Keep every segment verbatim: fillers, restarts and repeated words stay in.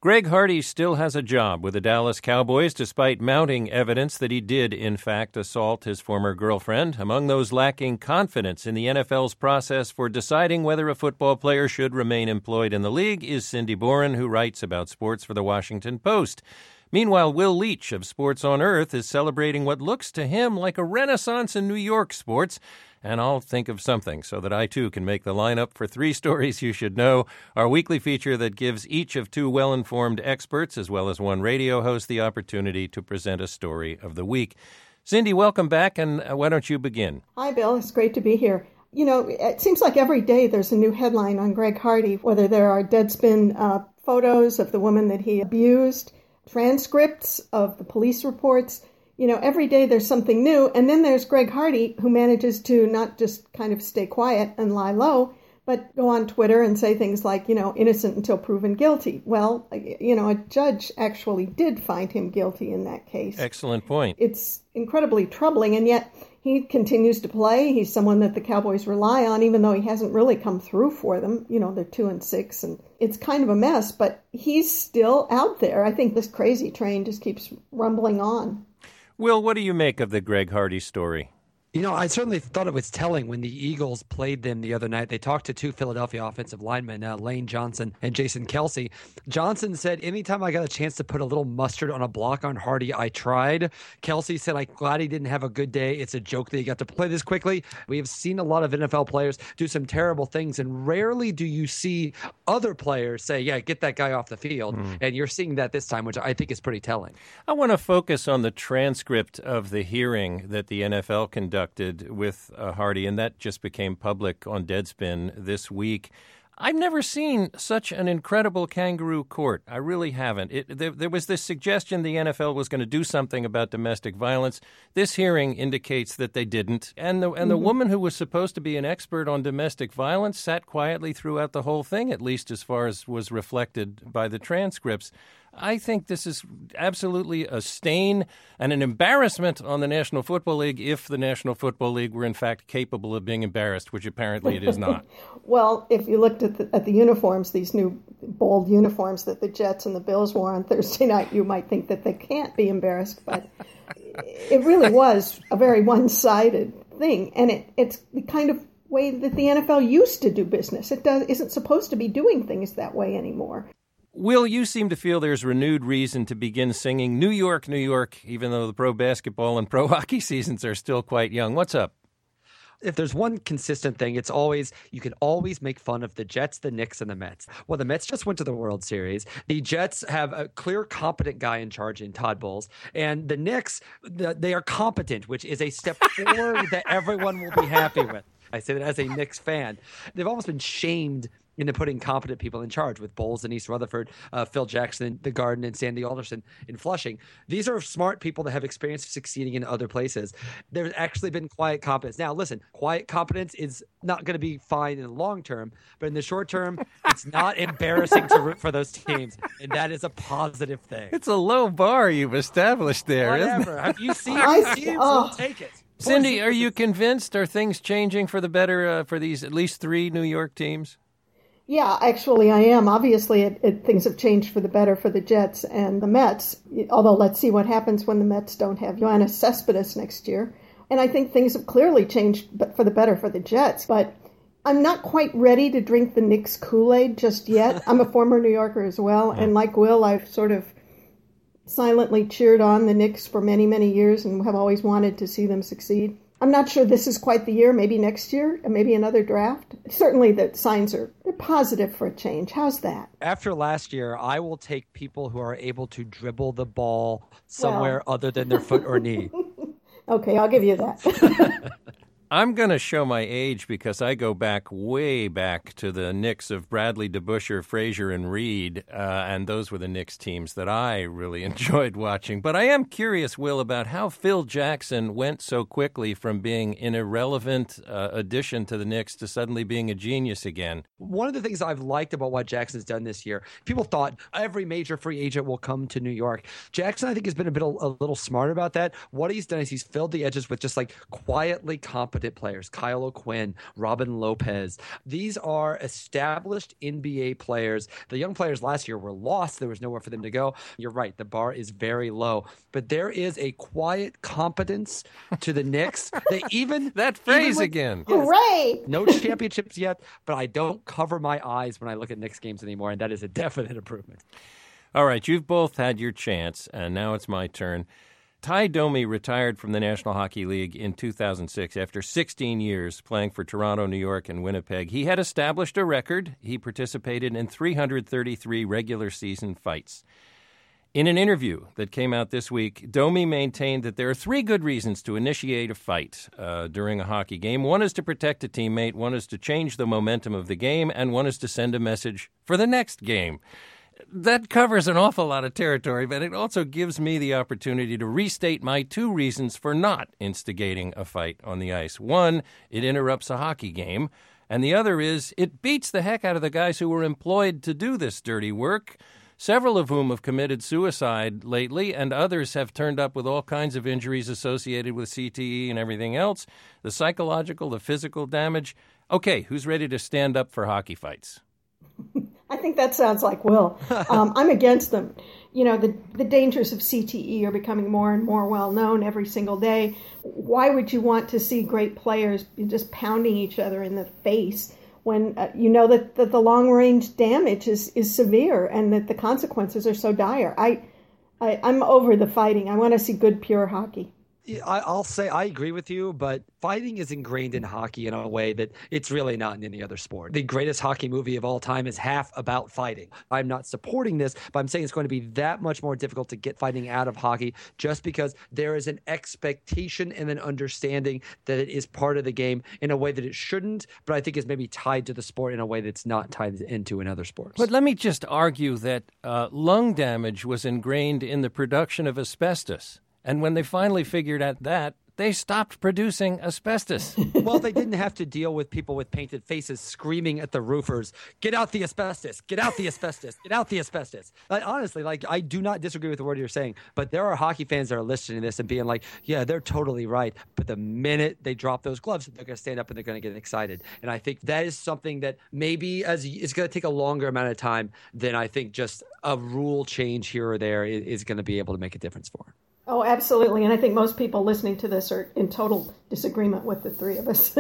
Greg Hardy still has a job with the Dallas Cowboys despite mounting evidence that he did, in fact, assault his former girlfriend. Among those lacking confidence in the N F L's process for deciding whether a football player should remain employed in the league is Cindy Boren, who writes about sports for the Washington Post. Meanwhile, Will Leach of Sports on Earth is celebrating what looks to him like a renaissance in New York sports. And I'll think of something so that I, too, can make the lineup for Three Stories You Should Know, our weekly feature that gives each of two well-informed experts, as well as one radio host, the opportunity to present a story of the week. Cindy, welcome back, and why don't you begin? Hi, Bill. It's great to be here. You know, it seems like every day there's a new headline on Greg Hardy, whether there are Deadspin uh, photos of the woman that he abused, transcripts of the police reports. You know, every day there's something new. And then there's Greg Hardy, who manages to not just kind of stay quiet and lie low, but go on Twitter and say things like, you know, innocent until proven guilty. Well, you know, a judge actually did find him guilty in that case. Excellent point. It's incredibly troubling, and yet he continues to play. He's someone that the Cowboys rely on, even though he hasn't really come through for them. You know, they're two and six, and it's kind of a mess, but he's still out there. I think this crazy train just keeps rumbling on. Will, what do you make of the Greg Hardy story? You know, I certainly thought it was telling when the Eagles played them the other night. They talked to two Philadelphia offensive linemen, uh, Lane Johnson and Jason Kelsey. Johnson said, anytime I got a chance to put a little mustard on a block on Hardy, I tried. Kelsey said, I'm glad he didn't have a good day. It's a joke that he got to play this quickly. We have seen a lot of N F L players do some terrible things, and rarely do you see other players say, yeah, get that guy off the field. Mm. And you're seeing that this time, which I think is pretty telling. I want to focus on the transcript of the hearing that the N F L conducted with uh, Hardy, and that just became public on Deadspin this week. I've never seen such an incredible kangaroo court. I really haven't. It, there, there was this suggestion the N F L was going to do something about domestic violence. This hearing indicates that they didn't. And the and mm-hmm. the woman who was supposed to be an expert on domestic violence sat quietly throughout the whole thing, at least as far as was reflected by the transcripts. I think this is absolutely a stain and an embarrassment on the National Football League if the National Football League were in fact capable of being embarrassed, which apparently it is not. Well, if you looked at the, at the uniforms, these new bold uniforms that the Jets and the Bills wore on Thursday night, you might think that they can't be embarrassed, but it really was a very one-sided thing, and it, it's the kind of way that the N F L used to do business. It does, isn't supposed to be doing things that way anymore. Will, you seem to feel there's renewed reason to begin singing New York, New York, even though the pro basketball and pro hockey seasons are still quite young. What's up? If there's one consistent thing, it's always, you can always make fun of the Jets, the Knicks, and the Mets. Well, the Mets just went to the World Series. The Jets have a clear, competent guy in charge in Todd Bowles. And the Knicks, they are competent, which is a step forward that everyone will be happy with. I say that as a Knicks fan. They've almost been shamed into putting competent people in charge with Bowles in East Rutherford, uh, Phil Jackson in the Garden, and Sandy Alderson in Flushing. These are smart people that have experience succeeding in other places. There's actually been quiet competence. Now, listen, quiet competence is not going to be fine in the long term, but in the short term, it's not embarrassing to root for those teams, and that is a positive thing. It's a low bar you've established there, Whatever. isn't it? Have you seen these teams? Oh. We'll take it. Cindy, are you convinced? Are things changing for the better uh, for these at least three New York teams? Yeah, actually I am. Obviously, it, it, things have changed for the better for the Jets and the Mets, although let's see what happens when the Mets don't have Yoenis Cespedes next year. And I think things have clearly changed but for the better for the Jets. But I'm not quite ready to drink the Knicks Kool-Aid just yet. I'm a former New Yorker as well, and like Will, I've sort of silently cheered on the Knicks for many, many years and have always wanted to see them succeed. I'm not sure this is quite the year, maybe next year, maybe another draft. Certainly the signs are they're positive for a change. How's that? After last year, I will take people who are able to dribble the ball somewhere well. other than their foot or knee. Okay, I'll give you that. I'm going to show my age because I go back way back to the Knicks of Bradley, DeBusschere, Frazier, and Reed, uh, and those were the Knicks teams that I really enjoyed watching. But I am curious, Will, about how Phil Jackson went so quickly from being an irrelevant uh, addition to the Knicks to suddenly being a genius again. One of the things I've liked about what Jackson's done this year, people thought every major free agent will come to New York. Jackson, I think, has been a bit a little smart about that. What he's done is he's filled the edges with just like quietly competent competent players. Kyle O'Quinn, Robin Lopez. These are established N B A players. The young players last year were lost. There was nowhere for them to go. You're right. The bar is very low. But there is a quiet competence to the Knicks. They even that phrase even with, again. Yes, Hooray! no championships yet, but I don't cover my eyes when I look at Knicks games anymore, and that is a definite improvement. All right, you've both had your chance, and now it's my turn. Ty Domi retired from the National Hockey League in two thousand six after sixteen years playing for Toronto, New York, and Winnipeg. He had established a record. He participated in three hundred thirty-three regular season fights. In an interview that came out this week, Domi maintained that there are three good reasons to initiate a fight uh, during a hockey game. One is to protect a teammate, one is to change the momentum of the game, and one is to send a message for the next game. That covers an awful lot of territory, but it also gives me the opportunity to restate my two reasons for not instigating a fight on the ice. One, it interrupts a hockey game, and the other is it beats the heck out of the guys who were employed to do this dirty work, several of whom have committed suicide lately, and others have turned up with all kinds of injuries associated with C T E and everything else, the psychological, the physical damage. Okay, who's ready to stand up for hockey fights? I think that sounds like Will. Um, I'm against them. You know, the, the dangers of C T E are becoming more and more well known every single day. Why would you want to see great players just pounding each other in the face when uh, you know that, that the long-range damage is, is severe and that the consequences are so dire? I, I, I'm over the fighting. I want to see good, pure hockey. I'll say I agree with you, but fighting is ingrained in hockey in a way that it's really not in any other sport. The greatest hockey movie of all time is half about fighting. I'm not supporting this, but I'm saying it's going to be that much more difficult to get fighting out of hockey just because there is an expectation and an understanding that it is part of the game in a way that it shouldn't, but I think is maybe tied to the sport in a way that's not tied into in other sports. But let me just argue that uh, lung damage was ingrained in the production of asbestos. And when they finally figured out that, they stopped producing asbestos. Well, they didn't have to deal with people with painted faces screaming at the roofers, get out the asbestos, get out the asbestos, get out the asbestos. Like, honestly, like I do not disagree with the word you're saying, but there are hockey fans that are listening to this and being like, yeah, they're totally right. But the minute they drop those gloves, they're going to stand up and they're going to get excited. And I think that is something that maybe as it's going to take a longer amount of time than I think just a rule change here or there is, is going to be able to make a difference for. Oh, absolutely. And I think most people listening to this are in total disagreement with the three of us.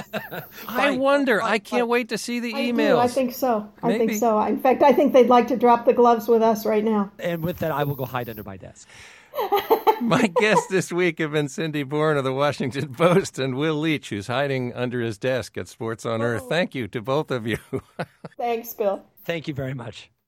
I wonder. I can't wait to see the I emails. do. I think so. I Maybe. think so. In fact, I think they'd like to drop the gloves with us right now. And with that, I will go hide under my desk. My guests this week have been Cindy Bourne of the Washington Post and Will Leach, who's hiding under his desk at Sports on Earth. Thank you to both of you. Thanks, Bill. Thank you very much.